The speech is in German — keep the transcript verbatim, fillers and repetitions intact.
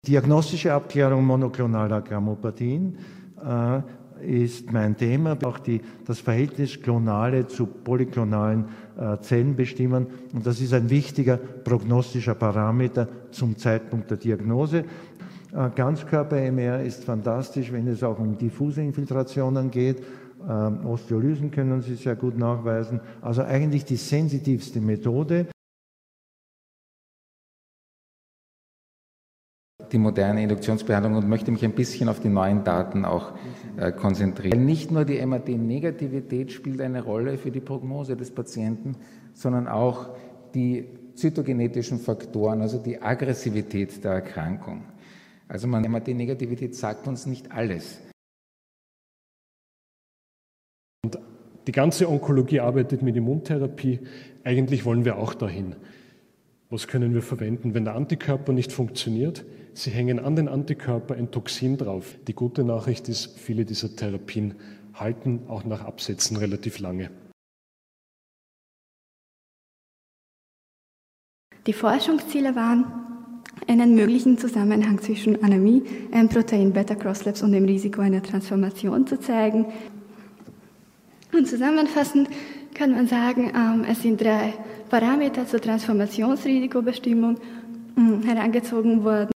Diagnostische Abklärung monoklonaler Grammopathien äh, ist mein Thema. Auch die, das Verhältnis klonale zu polyklonalen äh, Zellen bestimmen. Und das ist ein wichtiger prognostischer Parameter zum Zeitpunkt der Diagnose. Äh, Ganzkörper-M R ist fantastisch, wenn es auch um diffuse Infiltrationen geht. Äh, Osteolysen können Sie sehr gut nachweisen. Also eigentlich die sensitivste Methode. Die moderne Induktionsbehandlung und möchte mich ein bisschen auf die neuen Daten auch äh, konzentrieren. Nicht nur die M R T-Negativität spielt eine Rolle für die Prognose des Patienten, sondern auch die zytogenetischen Faktoren, also die Aggressivität der Erkrankung. Also man, M R T-Negativität sagt uns nicht alles. Und die ganze Onkologie arbeitet mit Immuntherapie. Eigentlich wollen wir auch dahin. Was können wir verwenden, wenn der Antikörper nicht funktioniert? Sie hängen an den Antikörper ein Toxin drauf. Die gute Nachricht ist, viele dieser Therapien halten auch nach Absetzen relativ lange. Die Forschungsziele waren, einen möglichen Zusammenhang zwischen Anämie, einem Protein Beta-Crosslabs und dem Risiko einer Transformation zu zeigen. Und zusammenfassend kann man sagen, es sind drei Parameter zur Transformationsrisikobestimmung herangezogen worden.